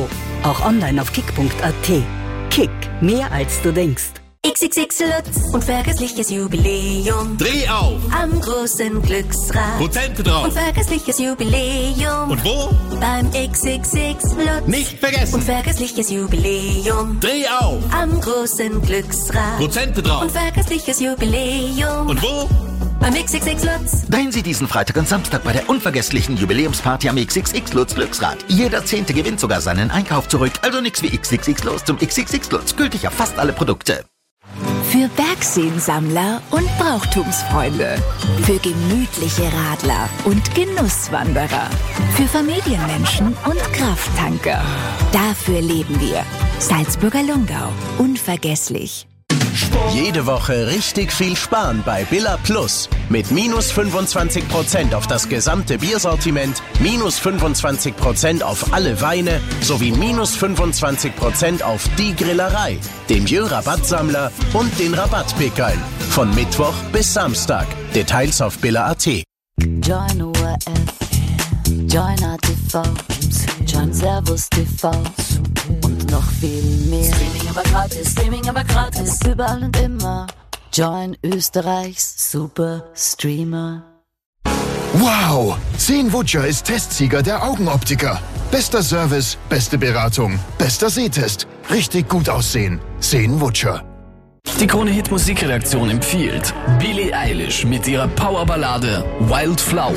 Auch online auf kick punkt a t. Kick, mehr als du denkst. X X X Lutz, unvergessliches Jubiläum. Dreh auf! Am großen Glücksrad. Prozente drauf! Unvergessliches Jubiläum. Und wo? Beim X X X Lutz. Nicht vergessen! Unvergessliches Jubiläum. Dreh auf! Am großen Glücksrad. Prozente drauf! Unvergessliches Jubiläum. Und wo? Beim X X X Lutz. Seien Sie diesen Freitag und Samstag bei der unvergesslichen Jubiläumsparty am X X X Lutz Glücksrad. Jeder Zehnte gewinnt sogar seinen Einkauf zurück. Also nix wie X X X Los zum X X X Lutz. Gültig auf fast alle Produkte. Für Bergseensammler und Brauchtumsfreunde. Für gemütliche Radler und Genusswanderer. Für Familienmenschen und Krafttanker. Dafür leben wir. Salzburger Lungau. Unvergesslich. Jede Woche richtig viel sparen bei Billa Plus. Mit minus fünfundzwanzig Prozent auf das gesamte Biersortiment, minus fünfundzwanzig Prozent auf alle Weine sowie minus fünfundzwanzig Prozent auf die Grillerei, den Jö-Rabattsammler und den Rabattpickeln. Von Mittwoch bis Samstag. Details auf billa punkt a t. Join O R F, Join A T V, Join Servus T V und noch viel mehr. Streaming aber gratis, Streaming aber gratis, überall und immer. Join Österreichs Super Streamer. Wow! Seen Wutscher ist Testsieger der Augenoptiker. Bester Service, beste Beratung, bester Sehtest. Richtig gut aussehen. Seen Wutscher. Die Krone-Hit Musikredaktion empfiehlt Billie Eilish mit ihrer Powerballade Wildflower.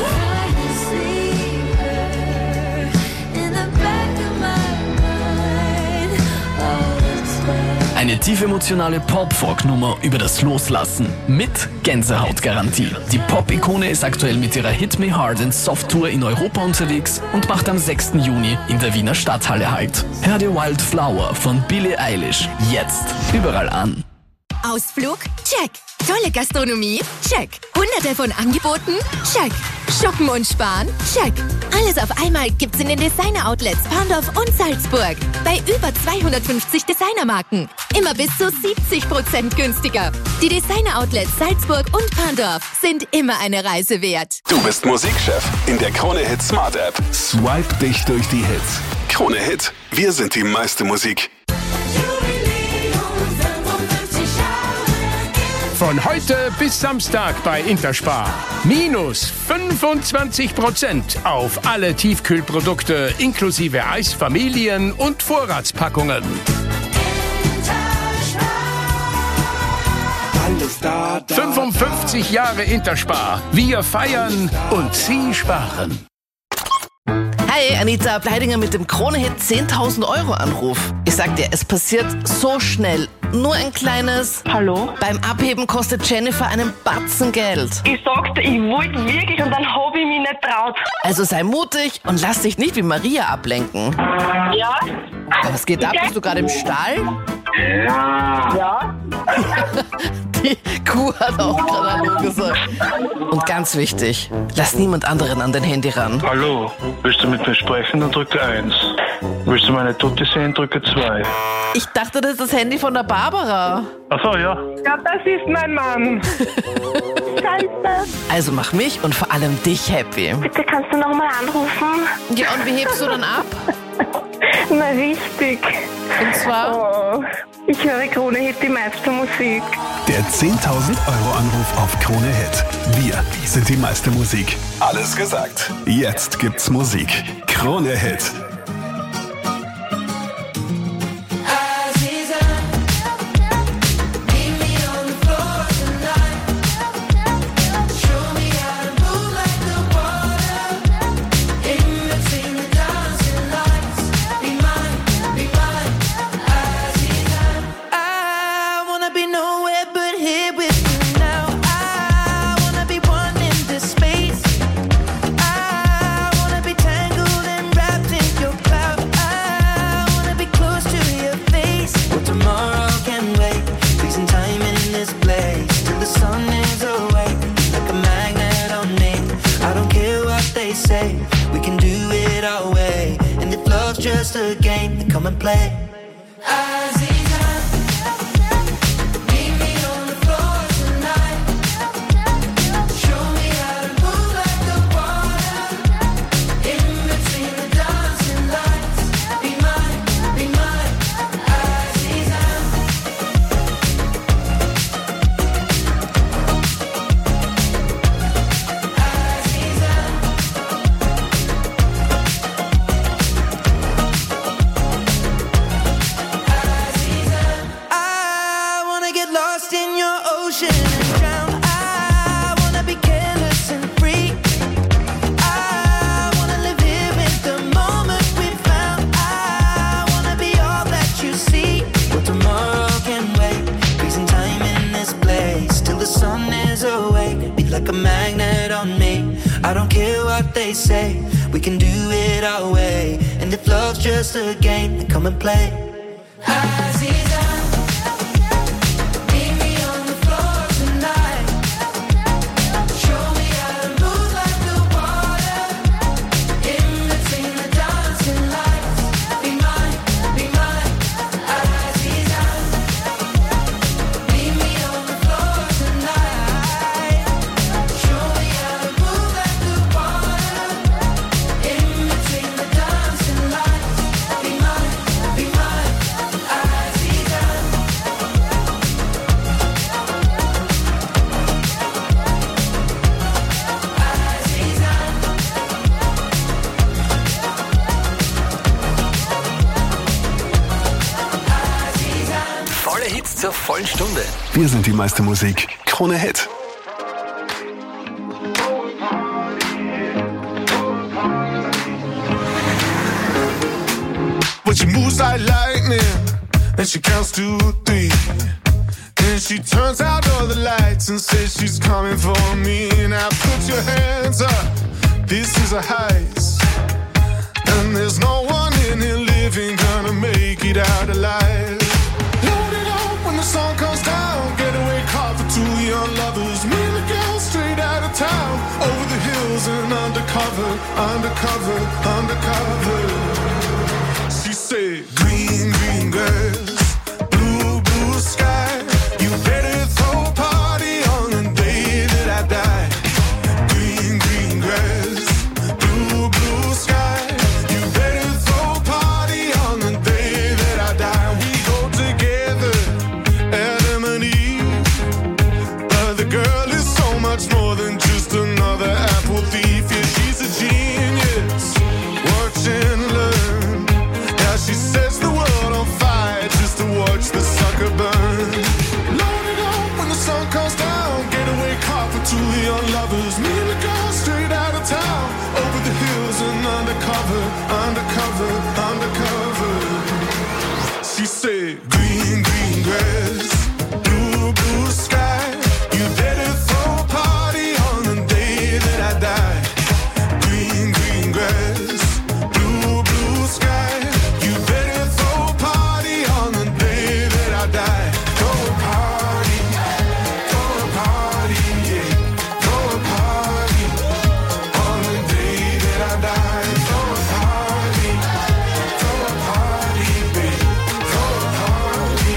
Eine tief emotionale Pop-Folk-Nummer über das Loslassen mit Gänsehautgarantie. Die Pop-Ikone ist aktuell mit ihrer Hit Me Hard and Soft Tour in Europa unterwegs und macht am sechsten Juni in der Wiener Stadthalle Halt. Hör dir Wildflower von Billie Eilish jetzt überall an. Ausflug? Check. Tolle Gastronomie? Check. Hunderte von Angeboten? Check. Shoppen und sparen? Check. Alles auf einmal gibt's in den Designer-Outlets Parndorf und Salzburg. Bei über zweihundertfünfzig Designermarken. Immer bis zu siebzig Prozent günstiger. Die Designer-Outlets Salzburg und Parndorf sind immer eine Reise wert. Du bist Musikchef in der Krone Hit Smart App. Swipe dich durch die Hits. Krone Hit. Wir sind die meiste Musik. Von heute bis Samstag bei Interspar. Minus fünfundzwanzig Prozent auf alle Tiefkühlprodukte inklusive Eis, Familien- und Vorratspackungen. fünfundfünfzig Jahre Interspar. Wir feiern und Sie sparen. Hi, Anita Bleidinger mit dem Krone-Hit zehntausend Euro Anruf. Ich sag dir, es passiert so schnell. Nur ein kleines Hallo. Beim Abheben kostet Jennifer einen Batzen Geld. Ich sagte, ich wollte wirklich und dann habe ich mich nicht traut. Also sei mutig und lass dich nicht wie Maria ablenken. Ja? Was geht ab? Bist du gerade im Stall? Ja. Die Kuh hat auch gerade Hallo gesagt. Und ganz wichtig, lass niemand anderen an dein Handy ran. Hallo, willst du mit mir sprechen, dann drücke eins. Willst du meine Tutti sehen, drücke zwei. Ich dachte, das ist das Handy von der Barbara. Ach so, ja. Ja, das ist mein Mann. Scheiße. Also mach mich und vor allem dich happy. Bitte kannst du nochmal anrufen? Ja, und wie hebst du dann ab? Na, richtig. Und zwar? Oh, ich höre Krone Hit, die meiste Musik. Der zehntausend Euro Anruf auf Krone Hit. Wir sind die meiste Musik. Alles gesagt. Jetzt gibt's Musik. Krone Hit. Just a game, then come and play. Be mine, be what they say. We can do it our way. And if love's just a game, then come and play. Aziza, meet me on the floor tonight. Show me how to move like the water. In between the dancing lights. Be mine, be mine, Aziza. Meet me on the floor tonight. Show me how to move like the water. In between the dancing lights. Be mine, be mine, Aziza. Volle Hits zur vollen Stunde. Wir sind die meiste Musik. Krone Hit. But she moves like lightning, and she counts to three. Then she turns out all the lights and says she's coming for me. Now put your hands up, this is a heist. And there's no one in here living gonna make it out alive. Load it up when the sun comes down, getaway car for two young lovers. Me and the girl straight out of town, over the hills and undercover, undercover, undercover. She said, green, green grass, blue, blue sky. You better throw a party on the day that I die. Green, green grass, blue, blue sky. You better throw a party on the day that I die. We go together, Adam and Eve. But the girl is so much more than just another apple thief. Yeah, she's a genius. Watch and learn. She sets the world on fire just to watch the sucker burn. Load it up when the sun comes down. Getaway car for two young lovers. Me and the girl straight out of town, over the hills and undercover, undercover, undercover. She said, green, green grass, blue, blue sky. You better throw a party on the day that I die. Green, green grass, blue, blue sky. You better throw a party on the day that I die. Throw a party, throw a party, yeah. Throw a party on the day that I die. Throw a party, throw a party, babe. Throw a party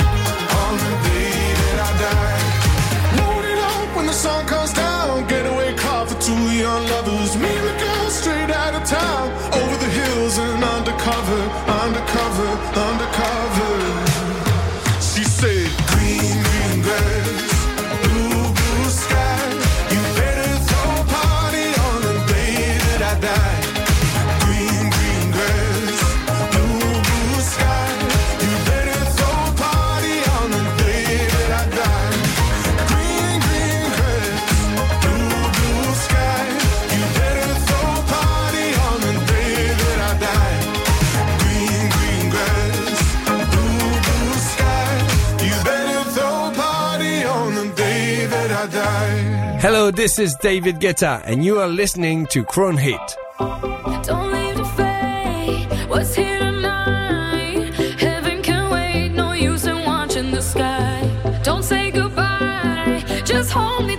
on the day that I die. Load it up when the sun comes down. Getaway car for two young lovers. Me and the girl straight out of town, over the hills and undercover, undercover, undercover. She said, green, green grass, blue, blue sky. You better throw a party on the day that I die. Green, green grass, blue, blue sky. You better throw a party on the day that I die. Green, green grass, blue, blue sky. You better throw a party on the day that I die. Green, green grass, blue, blue sky. You better throw a party on the day that I die. Hello, this is David Guetta, and you are listening to Krone Hit. Don't leave the fate. What's here tonight? Heaven can wait. No use in watching the sky. Don't say goodbye. Just hold me